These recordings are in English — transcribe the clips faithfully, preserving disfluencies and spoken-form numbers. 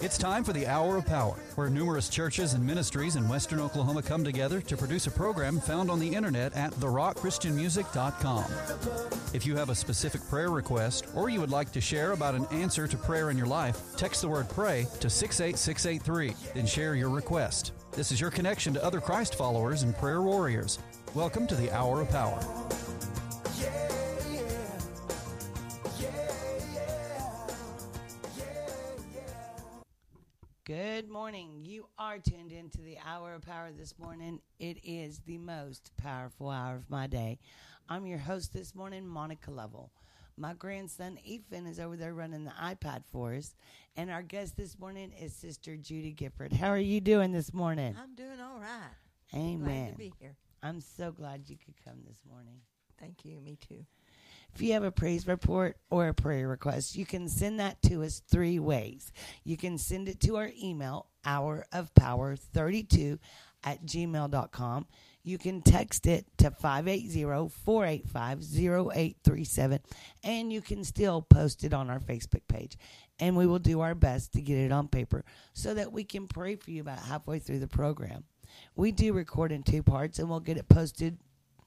It's time for the Hour of Power, where numerous churches and ministries in Western Oklahoma come together to produce a program found on the internet at the rock christian music dot com. If you have a specific prayer request or you would like to share about an answer to prayer in your life, text the word PRAY to six eight six eight three, then share your request. This is your connection to other Christ followers and prayer warriors. Welcome to the Hour of Power. Good morning. You are tuned into the Hour of Power this morning. It is the most powerful hour of my day. I'm your host this morning, Monica Lovell. My grandson, Ethan, is over there running the iPad for us. And our guest this morning is Sister Judy Gifford. How are you doing this morning? I'm doing all right. Amen. Glad to be here. I'm so glad you could come this morning. Thank you. Me too. If you have a praise report or a prayer request, you can send that to us three ways. You can send it to our email, hour of power thirty-two at gmail dot com. You can text it to five eight zero, four eight five, zero eight three seven, and you can still post it on our Facebook page. And we will do our best to get it on paper so that we can pray for you about halfway through the program. We do record in two parts, and we'll get it posted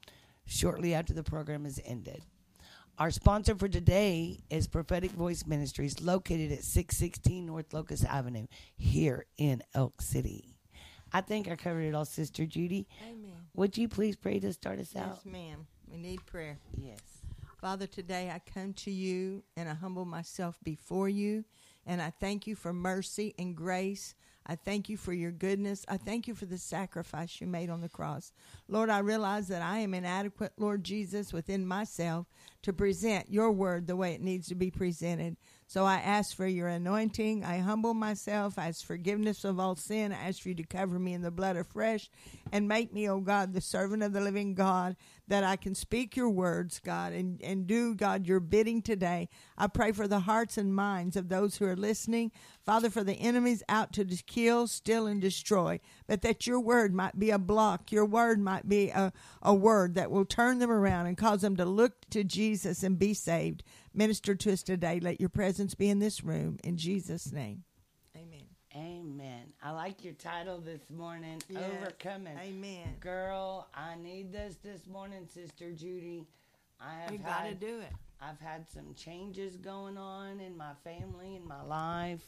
shortly after the program is ended. Our sponsor for today is Prophetic Voice Ministries, located at six sixteen North Locust Avenue here in Elk City. I think I covered it all, Sister Judy. Amen. Would you please pray to start us out? Yes, ma'am. We need prayer. Yes. Father, today I come to you and I humble myself before you, and I thank you for mercy and grace. I thank you for your goodness. I thank you for the sacrifice you made on the cross. Lord, I realize that I am inadequate, Lord Jesus, within myself to present your word the way it needs to be presented. So I ask for your anointing. I humble myself. I ask forgiveness of all sin. I ask for you to cover me in the blood afresh and make me, oh God, the servant of the living God, that I can speak your words, God, and, and do, God, your bidding today. I pray for the hearts and minds of those who are listening. Father, for the enemies out to kill, steal, and destroy, but that your word might be a block. Your word might be a, a word that will turn them around and cause them to look to Jesus and be saved. Minister to us today. Let your presence be in this room. In Jesus' name. Amen. Amen. I like your title this morning, Yes. Overcoming. Amen. Girl, I need this this morning, Sister Judy. I have You had, got to do it. I've had some changes going on in my family, in my life,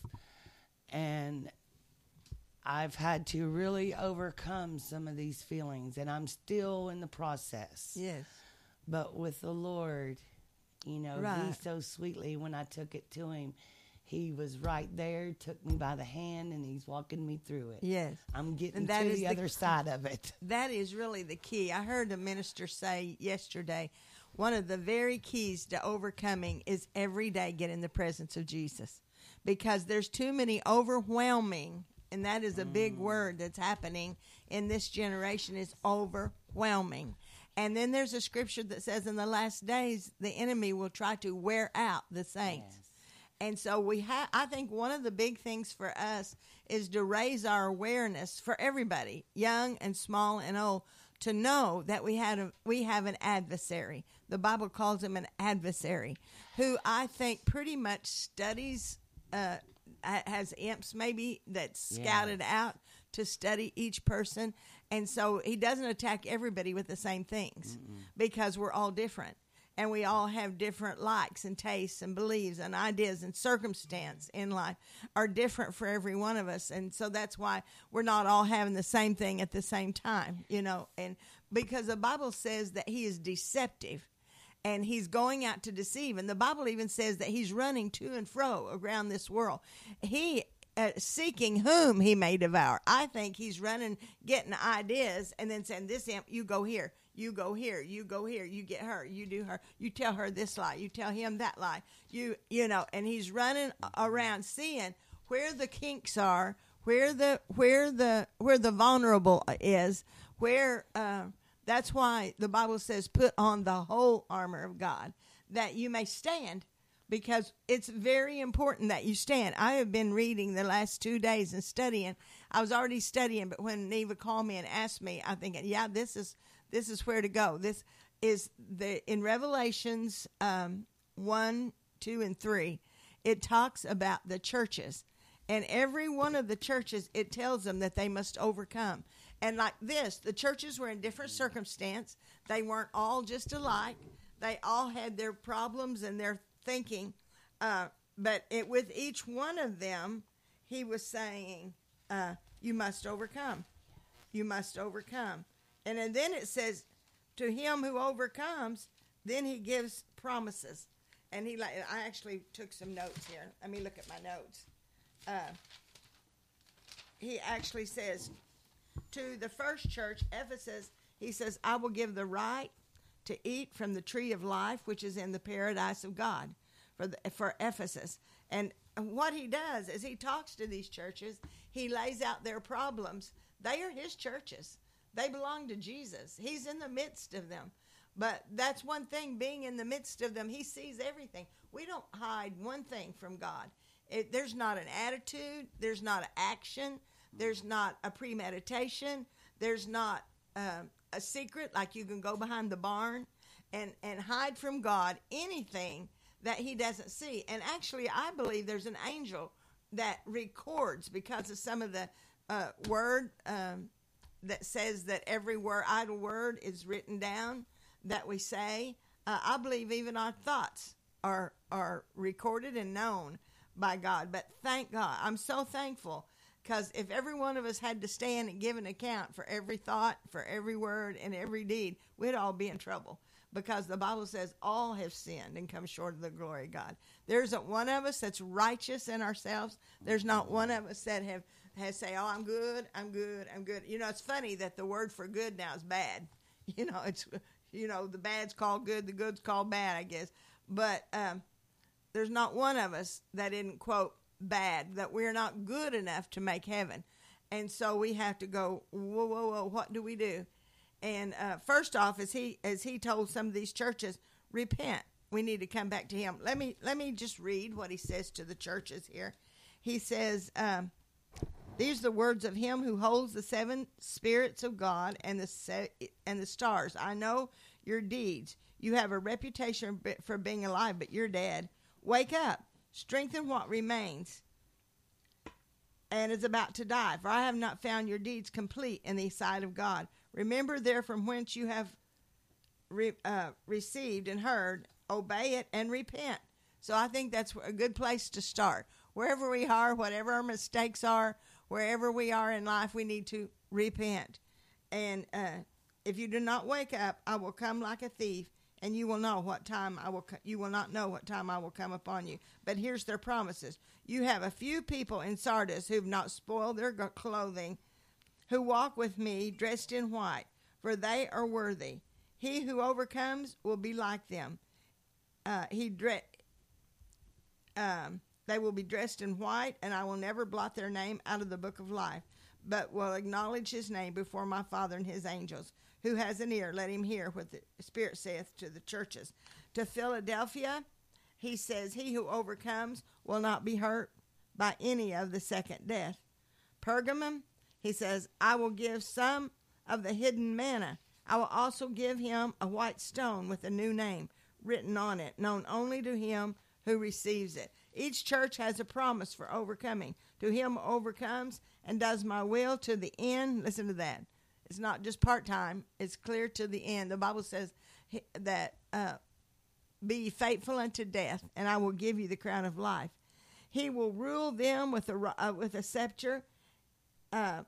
and I've had to really overcome some of these feelings, and I'm still in the process. Yes. But with the Lord, you know, Right. he so sweetly, when I took it to him, he was right there, took me by the hand, and he's walking me through it. Yes. I'm getting And that to is the the other key. side of it. That is really the key. I heard a minister say yesterday, one of the very keys to overcoming is every day get in the presence of Jesus, because there's too many overwhelming, and that is a big word that's happening in this generation, is overwhelming. And then there's a scripture that says in the last days, the enemy will try to wear out the saints. Yes. And so we have, I think one of the big things for us is to raise our awareness for everybody, young and small and old, to know that we had a, we have an adversary. The Bible calls him an adversary, who I think pretty much studies, uh, has imps maybe that's scouted Yeah. out to study each person. And so he doesn't attack everybody with the same things. Mm-mm. Because we're all different. And we all have different likes and tastes and beliefs and ideas, and circumstance in life are different for every one of us. And so that's why we're not all having the same thing at the same time, you know. And because the Bible says that he is deceptive and he's going out to deceive. And the Bible even says that he's running to and fro around this world. He Uh, seeking whom he may devour. I think he's running, getting ideas, and then saying, this imp, you go here, you go here, you go here, you get her, you do her, you tell her this lie, you tell him that lie, you you know, and he's running around seeing where the kinks are, where the where the where the vulnerable is, where uh, that's why the Bible says, put on the whole armor of God, that you may stand. Because it's very important that you stand. I have been reading the last two days and studying. I was already studying, but when Neva called me and asked me, I'm thinking, yeah, this is this is where to go. This is the in Revelations um, one, two, and three. It talks about the churches, And every one of the churches, it tells them that they must overcome. And like this, the churches were in different circumstance. They weren't all just alike. They all had their problems and their thinking. Uh, but it, with each one of them, he was saying, uh, you must overcome. You must overcome. And, and then it says, to him who overcomes, then he gives promises. And he, like, I actually took some notes here. Let me look at my notes. Uh, he actually says, to the first church, Ephesus, he says, I will give the right to eat from the tree of life, which is in the paradise of God, for the, for Ephesus. And what he does is he talks to these churches. He lays out their problems. They are his churches. They belong to Jesus. He's in the midst of them. But that's one thing, being in the midst of them, he sees everything. We don't hide one thing from God. It, there's not an attitude. There's not an action. There's not a premeditation. There's not uh, a secret, like you can go behind the barn and, and hide from God anything that he doesn't see. And actually, I believe there's an angel that records, because of some of the uh, word um, that says that every word, idle word is written down that we say. Uh, I believe even our thoughts are are recorded and known by God. But thank God. I'm so thankful, because if every one of us had to stand and give an account for every thought, for every word, and every deed, we'd all be in trouble. Because the Bible says all have sinned and come short of the glory of God. There isn't one of us that's righteous in ourselves. There's not one of us that have has say, oh, I'm good, I'm good, I'm good. You know, it's funny that the word for good now is bad. You know, it's, you know, the bad's called good, the good's called bad, I guess. But um, there's not one of us that isn't, quote, bad, that we're not good enough to make heaven. And so we have to go, whoa, whoa, whoa, what do we do? And uh, first off, as he as he told some of these churches, repent. We need to come back to him. Let me let me just read what he says to the churches here. He says, um, these are the words of him who holds the seven spirits of God and the se- and the stars. I know your deeds. You have a reputation for being alive, but you're dead. Wake up. Strengthen what remains and is about to die. For I have not found your deeds complete in the sight of God. Remember there from whence you have re, uh, received and heard, obey it and repent. So I think that's a good place to start. Wherever we are, whatever our mistakes are, wherever we are in life, we need to repent. And uh, if you do not wake up, I will come like a thief, and you will know what time I will. Co- you will not know what time I will come upon you. But here's their promises: you have a few people in Sardis who've not spoiled their clothing, who walk with me dressed in white, for they are worthy. He who overcomes will be like them. Uh, he dre- um, they will be dressed in white, and I will never blot their name out of the book of life, but will acknowledge his name before my Father and his angels. Who has an ear, let him hear what the Spirit saith to the churches. To Philadelphia, he says, he who overcomes will not be hurt by any of the second death. Pergamum, he says, I will give some of the hidden manna. I will also give him a white stone with a new name written on it, known only to him who receives it. Each church has a promise for overcoming. To him who overcomes and does my will to the end. Listen to that. It's not just part-time. It's clear to the end. The Bible says that uh, be faithful unto death, and I will give you the crown of life. He will rule them with a, uh, with a scepter. Uh,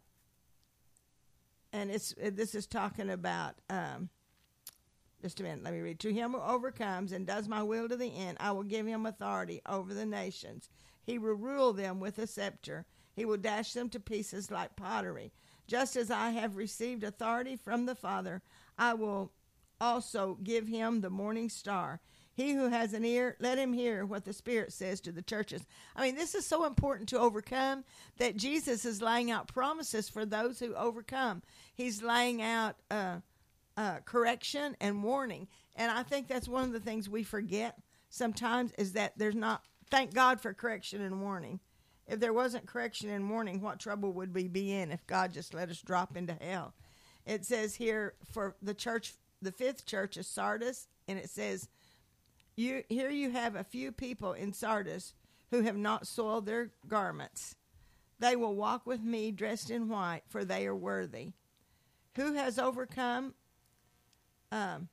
and it's this is talking about, um, just a minute, let me read. To him who overcomes and does my will to the end, I will give him authority over the nations. He will rule them with a scepter. He will dash them to pieces like pottery. Just as I have received authority from the Father, I will also give him the morning star. He who has an ear, let him hear what the Spirit says to the churches. I mean, this is so important to overcome, that Jesus is laying out promises for those who overcome. He's laying out uh, uh, correction and warning. And I think that's one of the things we forget sometimes, is that there's not, thank God for correction and warning. If there wasn't correction and warning, what trouble would we be in if God just let us drop into hell? It says here for the church, the fifth church is Sardis, and it says, "You here you have a few people in Sardis who have not soiled their garments." They will walk with me dressed in white, for they are worthy. Who has overcome um,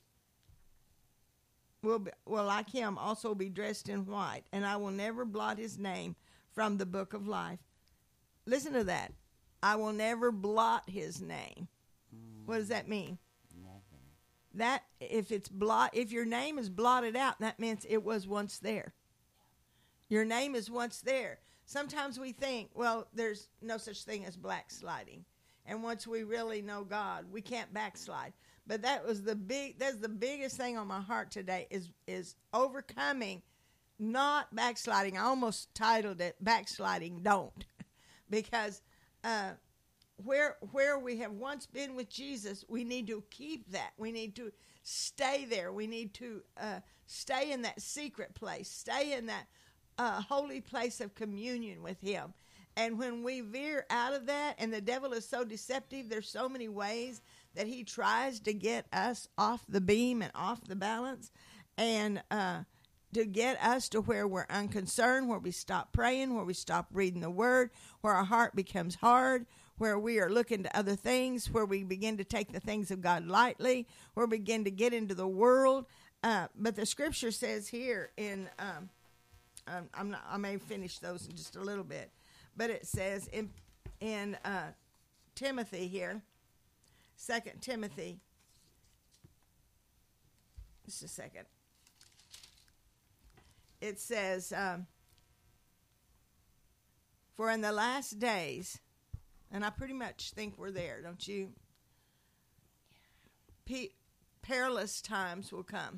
will, be, will like him also be dressed in white, and I will never blot his name from the book of life. Listen to that. I will never blot his name. Mm. What does that mean? Nothing. That if it's blot, if your name is blotted out, that means it was once there. Your name is once there. Sometimes we think, well, there's no such thing as backsliding. And once we really know God, we can't backslide. But that was the big that's the biggest thing on my heart today is is overcoming, not backsliding. I almost titled it Backsliding Don't. Because uh, where where we have once been with Jesus, we need to keep that. We need to stay there. We need to uh, stay in that secret place, stay in that uh, holy place of communion with him. And when we veer out of that, and the devil is so deceptive, there's so many ways that he tries to get us off the beam and off the balance, and uh, to get us to where we're unconcerned, where we stop praying, where we stop reading the word, where our heart becomes hard, where we are looking to other things, where we begin to take the things of God lightly, where we begin to get into the world. Uh, but the scripture says here in, um, um, I'm not, I may finish those in just a little bit, but it says in in uh, Timothy here, Second Timothy, just a second. It says, um, for in the last days, and I pretty much think we're there, don't you? Pe- perilous times will come.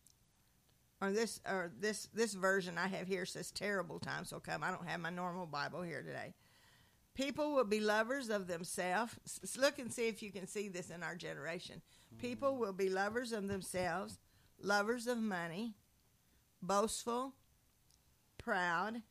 Or this, or this, this version I have here says terrible times will come. I don't have my normal Bible here today. People will be lovers of themselves. S- look and see if you can see this in our generation. People will be lovers of themselves, lovers of money, boastful, proud,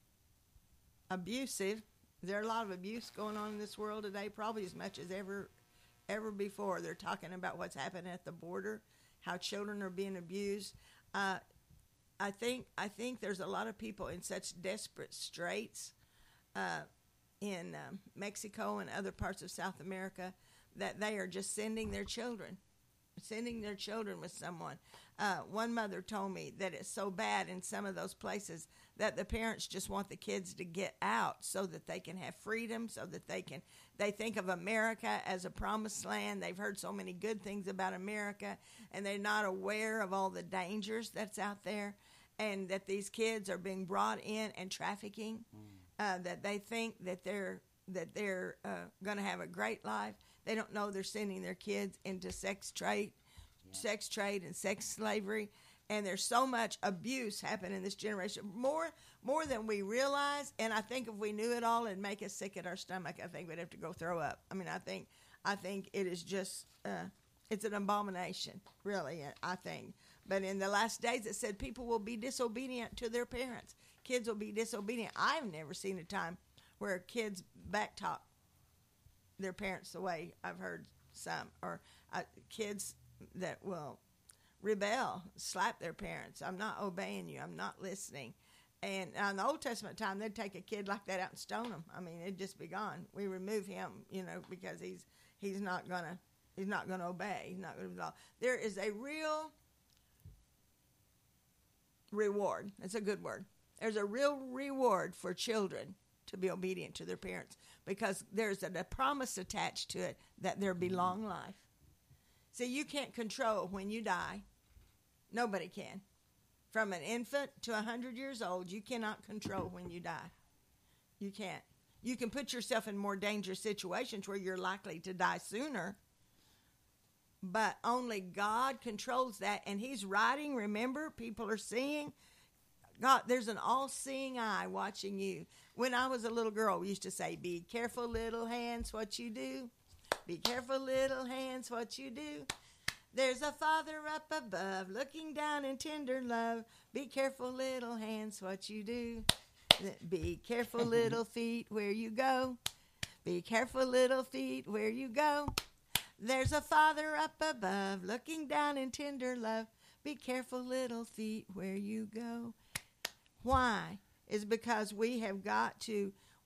abusive. Is there a lot of abuse going on in this world today? Probably as much as ever ever before. They're talking about what's happening at the border, how children are being abused. Uh, I think I think there's a lot of people in such desperate straits uh, in um, Mexico and other parts of South America that they are just sending their children, sending their children with someone. Uh, one mother told me that it's so bad in some of those places that the parents just want the kids to get out so that they can have freedom, so that they can, they think of America as a promised land. They've heard so many good things about America, and they're not aware of all the dangers that's out there, and that these kids are being brought in and trafficking, mm. uh, that they think that they're, that they're uh, going to have a great life. They don't know they're sending their kids into sex trade, yeah. sex trade and sex slavery. And there's so much abuse happening in this generation, more more than we realize. And I think if we knew it all, it'd make us sick at our stomach. I think we'd have to go throw up. I mean, I think I think it is just uh, it's an abomination, really. I think. But in the last days, it said people will be disobedient to their parents. Kids will be disobedient. I've never seen a time where kids backtalk their parents the way I've heard some, or uh, kids that will rebel, slap their parents. I'm not obeying you. I'm not listening. And in the Old Testament time, they'd take a kid like that out and stone him. I mean, it'd just be gone. We remove him, you know, because he's he's not gonna he's not gonna obey. He's not gonna resolve. There is a real reward. That's a good word. There's a real reward for children to be obedient to their parents, because there's a, a promise attached to it that there be long life. See, you can't control when you die. Nobody can. From an infant to one hundred years old, you cannot control when you die. You can't. You can put yourself in more dangerous situations where you're likely to die sooner, but only God controls that, and he's writing. Remember, people are seeing. God, there's an all-seeing eye watching you. When I was a little girl, we used to say, be careful, little hands, what you do. Be careful, little hands, what you do. There's a Father up above, looking down in tender love. Be careful, little hands, what you do. Be careful, little feet, where you go. Be careful, little feet, where you go. There's a Father up above, looking down in tender love. Be careful, little feet, where you go. Why? Is because we have got to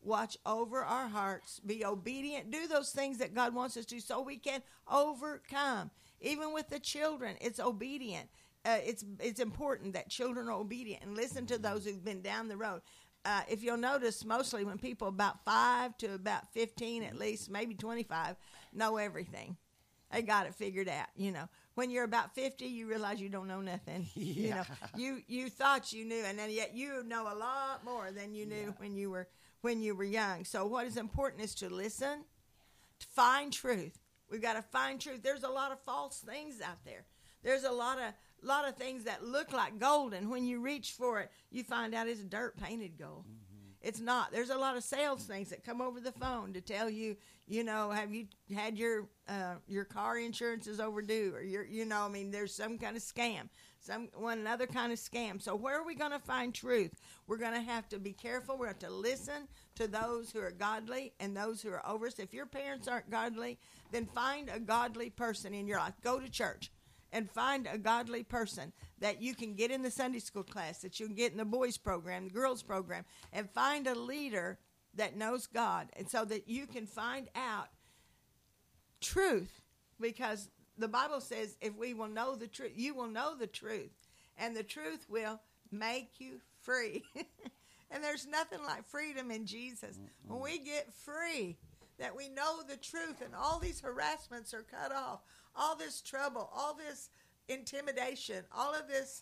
watch over our hearts, be obedient, do those things that God wants us to so we can overcome. Even with the children, it's obedient. Uh, it's it's important that children are obedient and listen to those who've been down the road. Uh, if you'll notice, mostly when people about five to about fifteen at least, maybe twenty-five, know everything. They got it figured out, you know. When you're about fifty, you realize you don't know nothing. Yeah. You know, you you thought you knew, and then yet you know a lot more than you knew yeah. when you were when you were young. So what is important is to listen, to find truth. We've got to find truth. There's a lot of false things out there. There's a lot of lot of things that look like gold, and when you reach for it, you find out it's dirt painted gold. Mm-hmm. It's not. There's a lot of sales things that come over the phone to tell you, you know, have you had your uh, your car insurance is overdue, or your, you know, I mean, there's some kind of scam, some one another kind of scam. So where are we going to find truth? We're going to have to be careful. We have to listen to those who are godly and those who are over us. If your parents aren't godly, then find a godly person in your life. Go to church and find a godly person that you can get in the Sunday school class, that you can get in the boys program, the girls program, and find a leader that knows God, and so that you can find out truth, because the Bible says if we will know the truth, you will know the truth, and the truth will make you free. And there's nothing like freedom in Jesus. Mm-hmm. When we get free, that we know the truth, and all these harassments are cut off, all this trouble, all this intimidation, all of this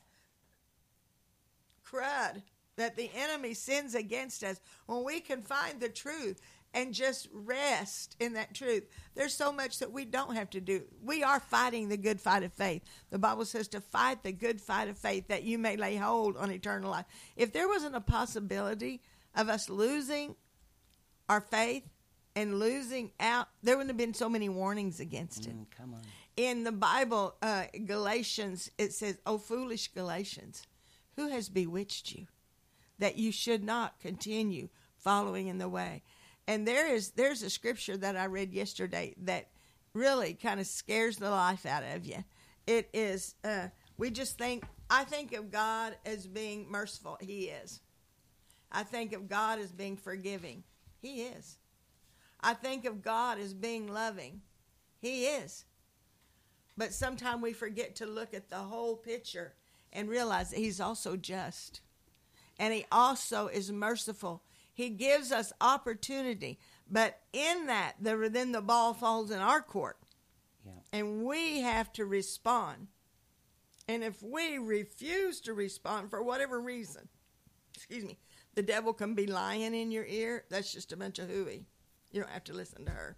crud that the enemy sends against us, when we can find the truth and just rest in that truth, there's so much that we don't have to do. We are fighting the good fight of faith. The Bible says to fight the good fight of faith that you may lay hold on eternal life. If there wasn't a possibility of us losing our faith and losing out, there wouldn't have been so many warnings against it. Mm, come on. In the Bible, uh, Galatians, it says, "O foolish Galatians, who has bewitched you, that you should not continue following in the way?" And there is there's a scripture that I read yesterday that really kind of scares the life out of you. It is, uh, we just think, I think of God as being merciful. He is. I think of God as being forgiving. He is. I think of God as being loving. He is. But sometimes we forget to look at the whole picture and realize that He's also just. And He also is merciful. He gives us opportunity. But in that, the, then the ball falls in our court. Yeah. And we have to respond. And if we refuse to respond for whatever reason, excuse me, the devil can be lying in your ear. That's just a bunch of hooey. You don't have to listen to her.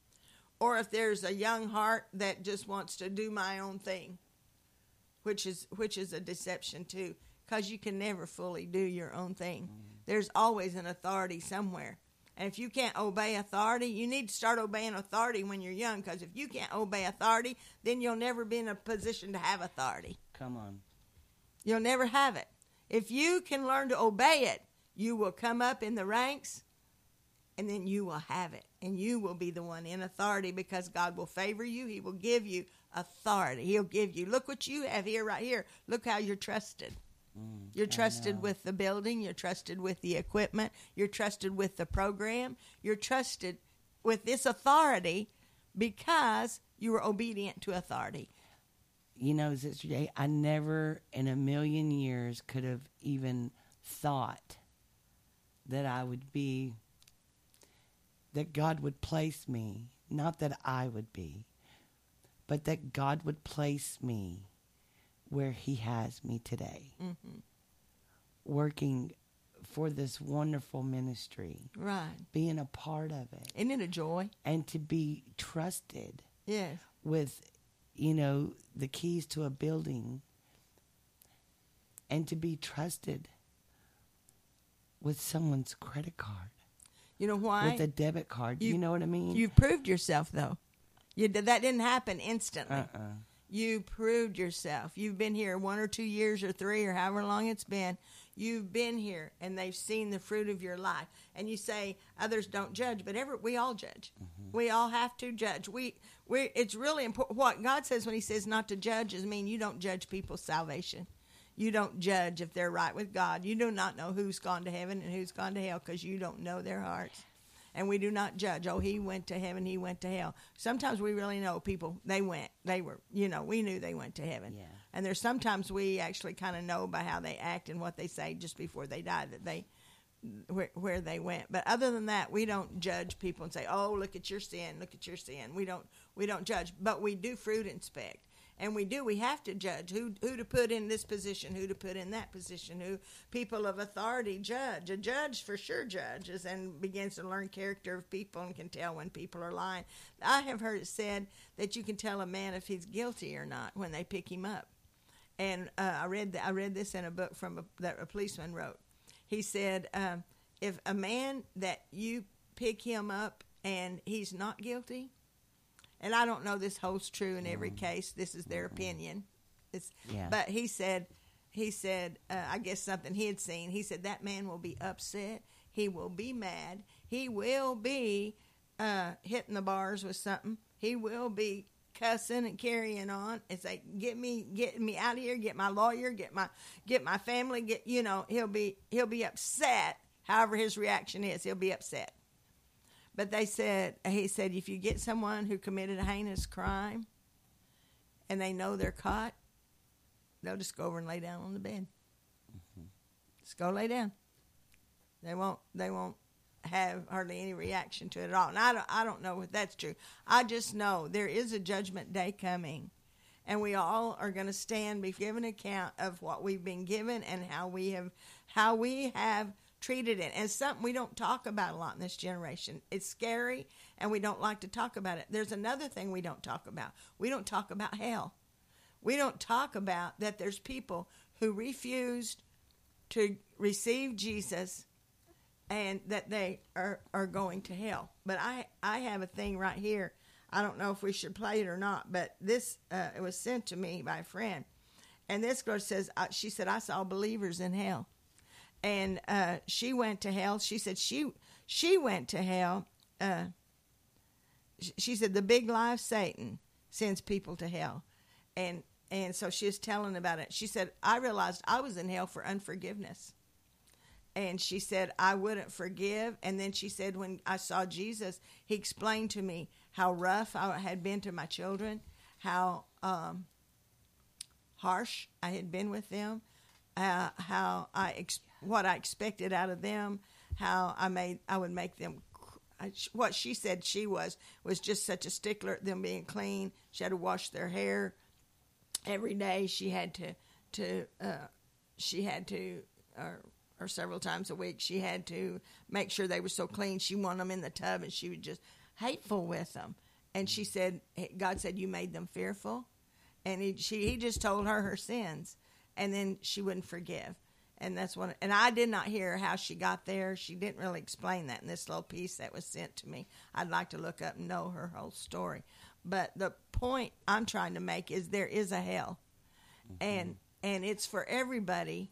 Or if there's a young heart that just wants to do my own thing, which is which is a deception too, because you can never fully do your own thing. Mm-hmm. There's always an authority somewhere. And if you can't obey authority, you need to start obeying authority when you're young, because if you can't obey authority, then you'll never be in a position to have authority. Come on. You'll never have it. If you can learn to obey it, you will come up in the ranks, and then you will have it. And you will be the one in authority, because God will favor you. He will give you authority. He'll give you. Look what you have here, right here. Look how you're trusted. Mm, you're trusted with the building. You're trusted with the equipment. You're trusted with the program. You're trusted with this authority because you were obedient to authority. You know, Sister Jay, I never in a million years could have even thought that I would be, that God would place me, not that I would be, but that God would place me where He has me today, mm-hmm. working for this wonderful ministry, right? Being a part of it. Isn't it a joy? And to be trusted, yes, with, you know, the keys to a building, and to be trusted with someone's credit card. You know why? With a debit card. You, you know what I mean? You've proved yourself, though. You did, that didn't happen instantly. Uh-uh. You proved yourself. You've been here one or two years or three or however long it's been. You've been here, and they've seen the fruit of your life. And you say others don't judge, but every, we all judge. Mm-hmm. We all have to judge. We we It's really important. What God says when He says not to judge is mean you don't judge people's salvation. You don't judge if they're right with God. You do not know who's gone to heaven and who's gone to hell because you don't know their hearts. And we do not judge. Oh, he went to heaven, he went to hell. Sometimes we really know people, they went. They were, you know, we knew they went to heaven. Yeah. And there's sometimes we actually kind of know by how they act and what they say just before they die that they, where, where they went. But other than that, we don't judge people and say, oh, look at your sin, look at your sin. We don't, we don't judge. But we do fruit inspect. And we do. We have to judge who who to put in this position, who to put in that position, who people of authority judge. A judge for sure judges and begins to learn character of people and can tell when people are lying. I have heard it said that you can tell a man if he's guilty or not when they pick him up. And uh, I read th- I read this in a book from a, that a policeman wrote. He said, um, if a man that you pick him up and he's not guilty, and I don't know this holds true in every case. This is their opinion. It's, yeah. But he said, he said, uh, I guess something he had seen. He said that man will be upset. He will be mad. He will be uh, hitting the bars with something. He will be cussing and carrying on. It's like, get me, get me out of here. Get my lawyer. Get my, get my family. Get you know. He'll be, he'll be upset. However his reaction is, he'll be upset. But they said, he said, if you get someone who committed a heinous crime and they know they're caught, they'll just go over and lay down on the bed. Mm-hmm. Just go lay down. They won't, they won't have hardly any reaction to it at all. And I don't, I don't know if that's true. I just know there is a judgment day coming. And we all are going to stand, be given account of what we've been given and how we have, how we have treated it. And something we don't talk about a lot in this generation. It's scary, and we don't like to talk about it. There's another thing we don't talk about. We don't talk about hell. We don't talk about that there's people who refused to receive Jesus and that they are, are going to hell. But I, I have a thing right here. I don't know if we should play it or not, but this uh, it was sent to me by a friend. And this girl says, uh, she said, I saw believers in hell. And uh, she went to hell. She said she she went to hell. Uh, she said the big lie of Satan sends people to hell. And and so she was telling about it. She said, I realized I was in hell for unforgiveness. And she said, I wouldn't forgive. And then she said, when I saw Jesus, he explained to me how rough I had been to my children, how um, harsh I had been with them, uh, how I ex- what I expected out of them, how I made I would make them. What she said she was was just such a stickler at them being clean. She had to wash their hair every day. She had to to uh, she had to. Uh, or several times a week, she had to make sure they were so clean. She wanted them in the tub, and she was just hateful with them. And she said, God said, you made them fearful. And he, she, he just told her her sins, and then she wouldn't forgive. And that's what. And I did not hear how she got there. She didn't really explain that in this little piece that was sent to me. I'd like to look up and know her whole story. But the point I'm trying to make is there is a hell, mm-hmm. and and it's for everybody.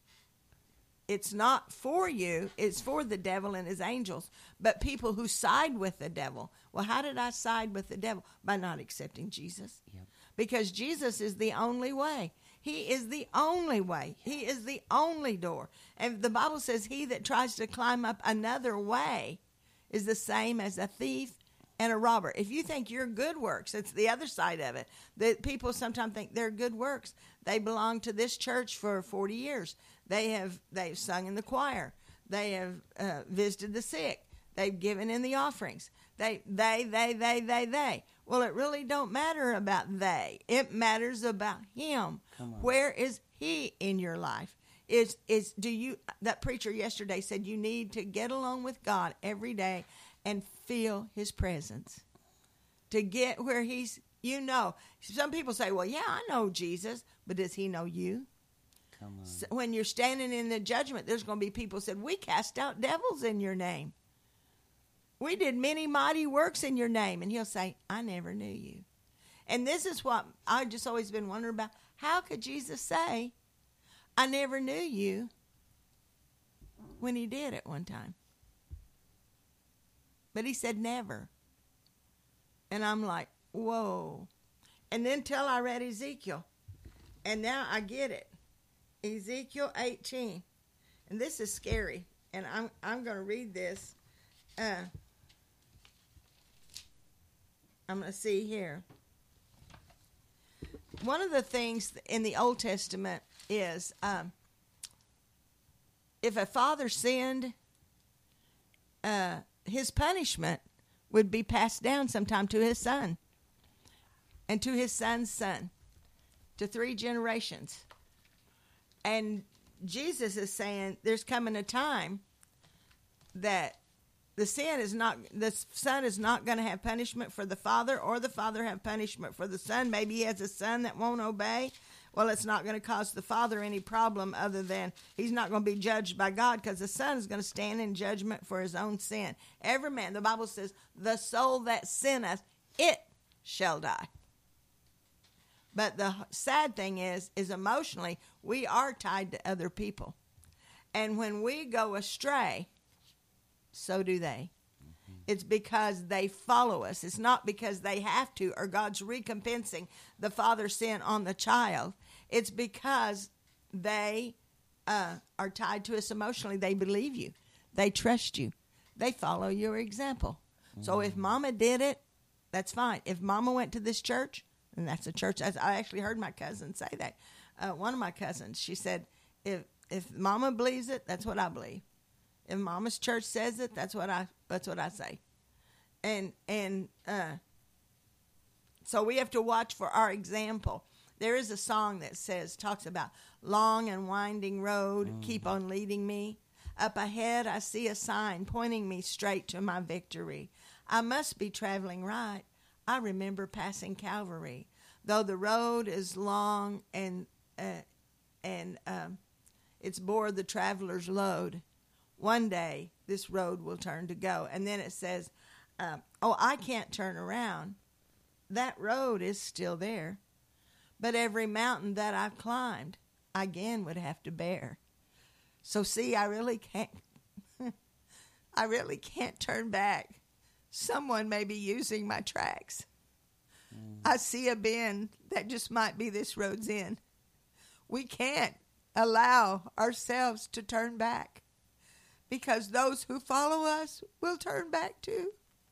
It's not for you. It's for the devil and his angels. But people who side with the devil. Well, how did I side with the devil? By not accepting Jesus. Yep. Because Jesus is the only way. He is the only way. He is the only door. And the Bible says he that tries to climb up another way is the same as a thief and a robber. If you think your good works, it's the other side of it. The people sometimes think they're good works. They belong to this church for forty years. They have they've sung in the choir. They have uh, visited the sick. They've given in the offerings. They, they, they, they, they, they. Well, it really don't matter about they. It matters about him. Where is he in your life? Is is do you? That preacher yesterday said you need to get along with God every day and feel his presence to get where he's. You know, some people say, "Well, yeah, I know Jesus," but does he know you? Come on. So when you're standing in the judgment, there's going to be people who said, we cast out devils in your name. We did many mighty works in your name. And he'll say, I never knew you. And this is what I've just always been wondering about. How could Jesus say, I never knew you, when he did at one time? But he said never. And I'm like, whoa. And then till I read Ezekiel. And now I get it. Ezekiel eighteen. And this is scary. And I'm I'm going to read this. Uh, I'm going to see here. One of the things in the Old Testament is um, if a father sinned, uh, his punishment would be passed down sometime to his son and to his son's son, to three generations. And Jesus is saying there's coming a time that the sin is not, the son is not going to have punishment for the father, or the father have punishment for the son. Maybe he has a son that won't obey. Well, it's not going to cause the father any problem other than he's not going to be judged by God, because the son is going to stand in judgment for his own sin. Every man, the Bible says, the soul that sinneth, it shall die. But the sad thing is, is emotionally, we are tied to other people. And when we go astray, so do they. Mm-hmm. It's because they follow us. It's not because they have to, or God's recompensing the father's sin on the child. It's because they uh, are tied to us emotionally. They believe you. They trust you. They follow your example. Mm-hmm. So if mama did it, that's fine. If mama went to this church, and that's a church. I actually heard my cousin say that. Uh, one of my cousins, she said, if if mama believes it, that's what I believe. If mama's church says it, that's what I that's what I say. And and uh, so we have to watch for our example. There is a song that says, talks about long and winding road, mm. keep on leading me. Up ahead I see a sign pointing me straight to my victory. I must be traveling right. I remember passing Calvary. Though the road is long and uh, and um, it's bore the traveler's load, one day this road will turn to go. And then it says, uh, oh, I can't turn around. That road is still there. But every mountain that I've climbed, I again would have to bear. So see, I really can't, I really can't turn back. Someone may be using my tracks. Mm. I see a bend that just might be this road's end. We can't allow ourselves to turn back, because those who follow us will turn back too.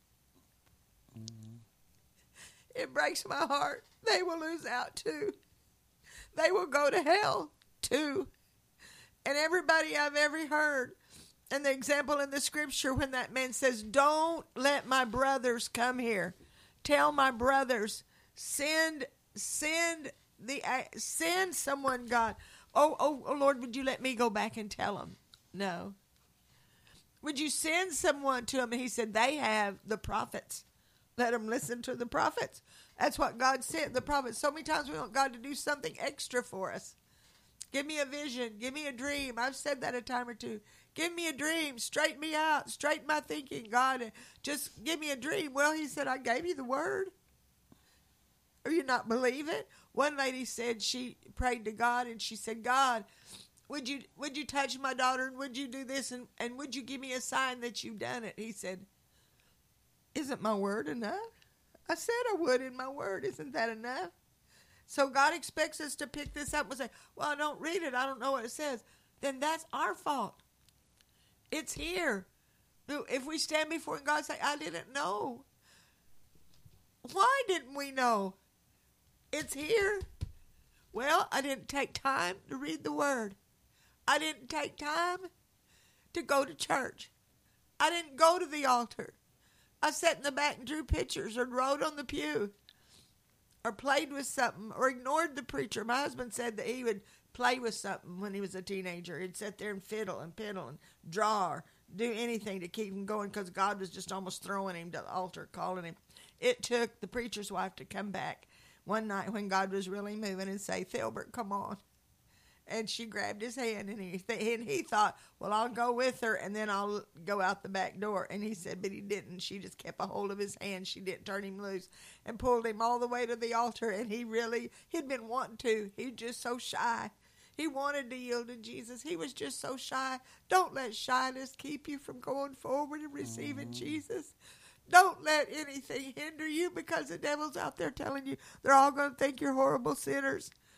Mm. It breaks my heart. They will lose out too. They will go to hell too. And everybody I've ever heard, and the example in the scripture when that man says, don't let my brothers come here. Tell my brothers, send, send the, send someone, God. Oh, oh, oh, Lord, would you let me go back and tell them? No. Would you send someone to them? And he said, they have the prophets. Let them listen to the prophets. That's what God sent, the prophets. So many times we want God to do something extra for us. Give me a vision. Give me a dream. I've said that a time or two. Give me a dream. Straighten me out. Straighten my thinking, God. Just give me a dream. Well, he said, I gave you the word. Or you not believe it? One lady said she prayed to God and she said, God, would you would you touch my daughter, and would you do this, and, and would you give me a sign that you've done it? He said, isn't my word enough? I said I would in my word. Isn't that enough? So God expects us to pick this up and say, well, I don't read it. I don't know what it says. Then that's our fault. It's here. If we stand before God and say, I didn't know. Why didn't we know? It's here. Well, I didn't take time to read the word. I didn't take time to go to church. I didn't go to the altar. I sat in the back and drew pictures or wrote on the pew or played with something or ignored the preacher. My husband said that he would play with something when he was a teenager. He'd sit there and fiddle and piddle and draw or do anything to keep him going, because God was just almost throwing him to the altar, calling him. It took the preacher's wife to come back one night when God was really moving and say, Filbert, come on. And she grabbed his hand, and he th- and he thought, well, I'll go with her, and then I'll go out the back door. And he said, but he didn't. She just kept a hold of his hand. She didn't turn him loose and pulled him all the way to the altar. And he really, he'd been wanting to. He was just so shy. He wanted to yield to Jesus. He was just so shy. Don't let shyness keep you from going forward and receiving mm-hmm. Jesus. Don't let anything hinder you, because the devil's out there telling you they're all going to think you're horrible sinners.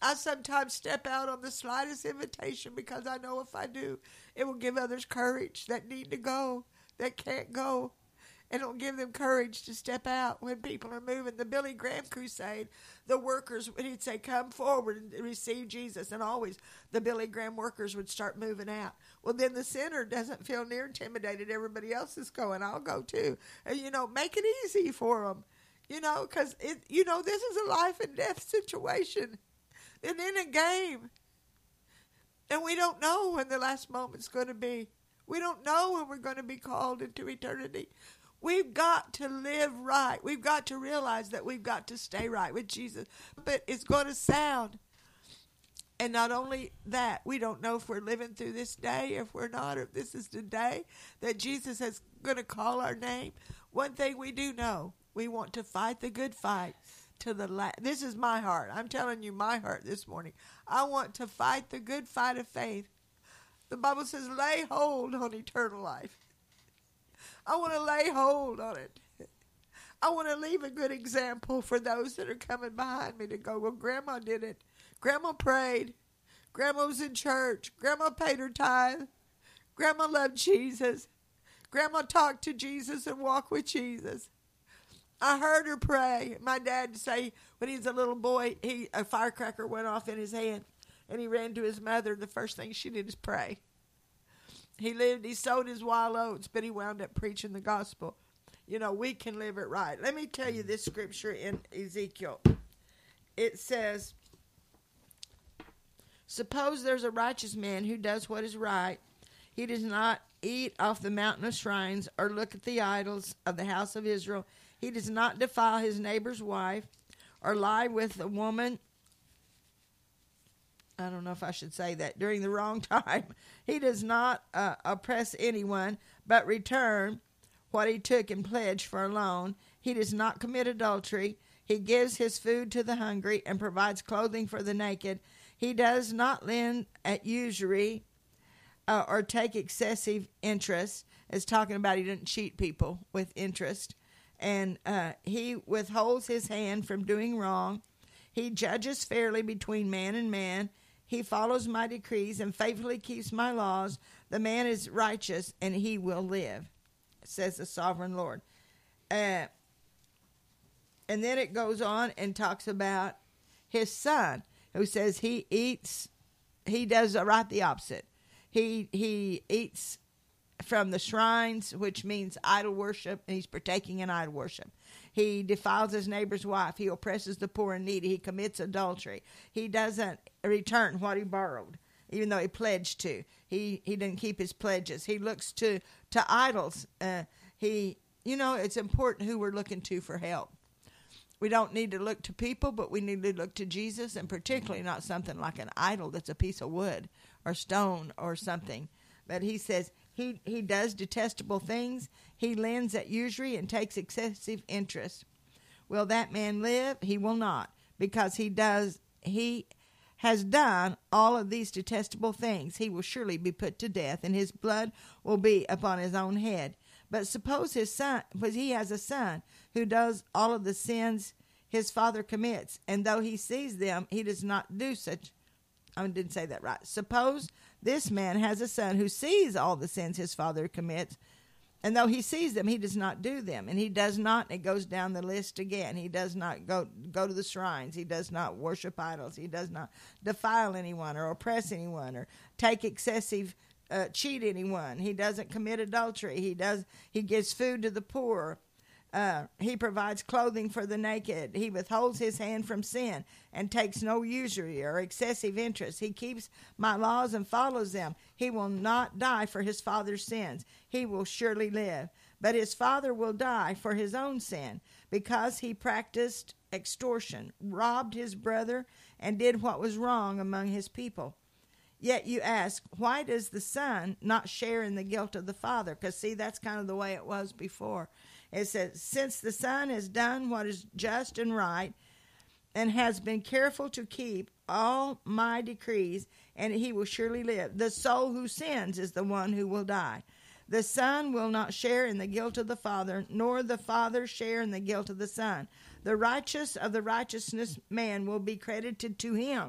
I sometimes step out on the slightest invitation because I know if I do, it will give others courage that need to go, that can't go. And it'll give them courage to step out when people are moving. The Billy Graham crusade, the workers, when he'd say, come forward and receive Jesus, and always the Billy Graham workers would start moving out. Well, then the sinner doesn't feel near intimidated. Everybody else is going, I'll go too. And, you know, make it easy for them, you know, because, you know, this is a life and death situation. And in a game. And we don't know when the last moment's going to be. We don't know when we're going to be called into eternity. We've got to live right. We've got to realize that we've got to stay right with Jesus. But it's going to sound. And not only that, we don't know if we're living through this day, if we're not, or if this is the day that Jesus is going to call our name. One thing we do know, we want to fight the good fight to the last. This is my heart. I'm telling you my heart this morning. I want to fight the good fight of faith. The Bible says, lay hold on eternal life. I want to lay hold on it. I want to leave a good example for those that are coming behind me to go, well, Grandma did it. Grandma prayed. Grandma was in church. Grandma paid her tithe. Grandma loved Jesus. Grandma talked to Jesus and walked with Jesus. I heard her pray. My dad say when he was a little boy, he a firecracker went off in his hand, and he ran to his mother. The first thing she did is pray. He lived, he sowed his wild oats, but he wound up preaching the gospel. You know, we can live it right. Let me tell you this scripture in Ezekiel. It says, suppose there's a righteous man who does what is right. He does not eat off the mountain of shrines or look at the idols of the house of Israel. He does not defile his neighbor's wife or lie with a woman. I don't know if I should say that, during the wrong time. He does not uh, oppress anyone, but return what he took and pledged for a loan. He does not commit adultery. He gives his food to the hungry and provides clothing for the naked. He does not lend at usury uh, or take excessive interest. It's talking about he didn't cheat people with interest. And uh, he withholds his hand from doing wrong. He judges fairly between man and man. He follows my decrees and faithfully keeps my laws. The man is righteous, and he will live, says the sovereign Lord. Uh, and then it goes on and talks about his son, who says he eats, he does right the opposite. He he eats from the shrines, which means idol worship, and he's partaking in idol worship. He defiles his neighbor's wife. He oppresses the poor and needy. He commits adultery. He doesn't return what he borrowed, even though he pledged to. He he didn't keep his pledges. He looks to, to idols. Uh, he, you know, it's important who we're looking to for help. We don't need to look to people, but we need to look to Jesus, and particularly not something like an idol that's a piece of wood or stone or something. But he says, He he does detestable things. He lends at usury and takes excessive interest. Will that man live? He will not, because he does he has done all of these detestable things. He will surely be put to death, and his blood will be upon his own head. But suppose his son, because he has a son who does all of the sins his father commits, and though he sees them, he does not do such. I didn't say that right. Suppose this man has a son who sees all the sins his father commits, and though he sees them, he does not do them. And he does not, it goes down the list again, he does not go, go to the shrines. He does not worship idols. He does not defile anyone or oppress anyone or take excessive, uh, cheat anyone. He doesn't commit adultery. He does. He gives food to the poor. Uh, he provides clothing for the naked. He withholds his hand from sin and takes no usury or excessive interest. He keeps my laws and follows them. He will not die for his father's sins. He will surely live. But his father will die for his own sin, because he practiced extortion, robbed his brother, and did what was wrong among his people. Yet you ask, why does the son not share in the guilt of the father? Because, see, that's kind of the way it was before. It says, since the son has done what is just and right and has been careful to keep all my decrees, and he will surely live. The soul who sins is the one who will die. The son will not share in the guilt of the father, nor the father share in the guilt of the son. The righteous of the righteousness man will be credited to him,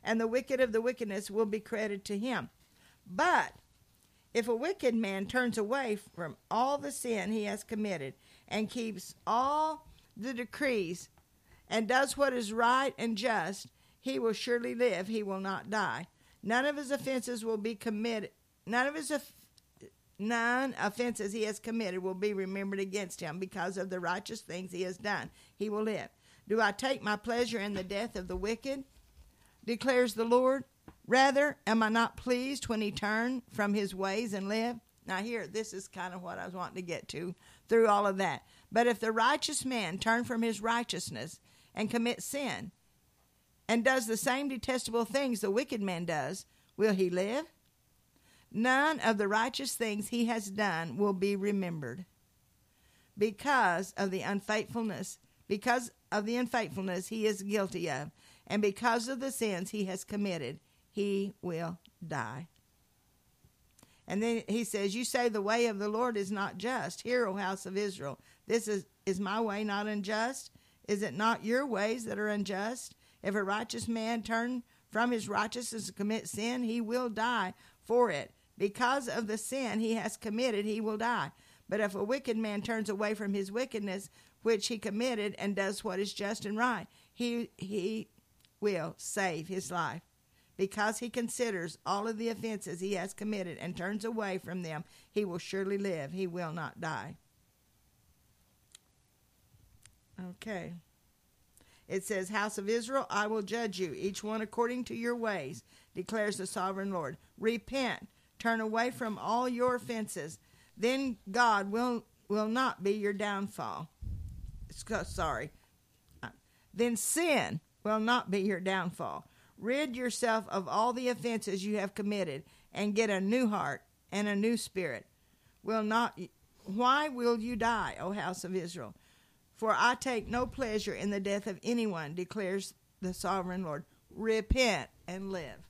and the wicked of the wickedness will be credited to him. But if a wicked man turns away from all the sin he has committed and keeps all the decrees and does what is right and just, he will surely live, he will not die. None of his offenses will be committed, none of his offenses None offenses he has committed will be remembered against him. Because of the righteous things he has done, he will live. Do I take my pleasure in the death of the wicked? Declares the Lord. Rather, am I not pleased when he turn from his ways and live? Now here, this is kind of what I was wanting to get to through all of that. But if the righteous man turn from his righteousness and commit sin, and does the same detestable things the wicked man does, will he live? None of the righteous things he has done will be remembered. Because of the unfaithfulness, because of the unfaithfulness he is guilty of, and because of the sins he has committed, he will die. And then he says, you say the way of the Lord is not just. Hear, O house of Israel, this is, is my way not unjust? Is it not your ways that are unjust? If a righteous man turn from his righteousness and commit sin, he will die for it. Because of the sin he has committed, he will die. But if a wicked man turns away from his wickedness, which he committed, and does what is just and right, he he will save his life. Because he considers all of the offenses he has committed and turns away from them, he will surely live. He will not die. Okay. It says, House of Israel, I will judge you, each one according to your ways, declares the sovereign Lord. Repent. Turn away from all your offenses. Then God will, will not be your downfall. Sorry. Then sin will not be your downfall. Rid yourself of all the offenses you have committed and get a new heart and a new spirit. Will not, why will you die, O house of Israel? For I take no pleasure in the death of anyone, declares the sovereign Lord. Repent and live.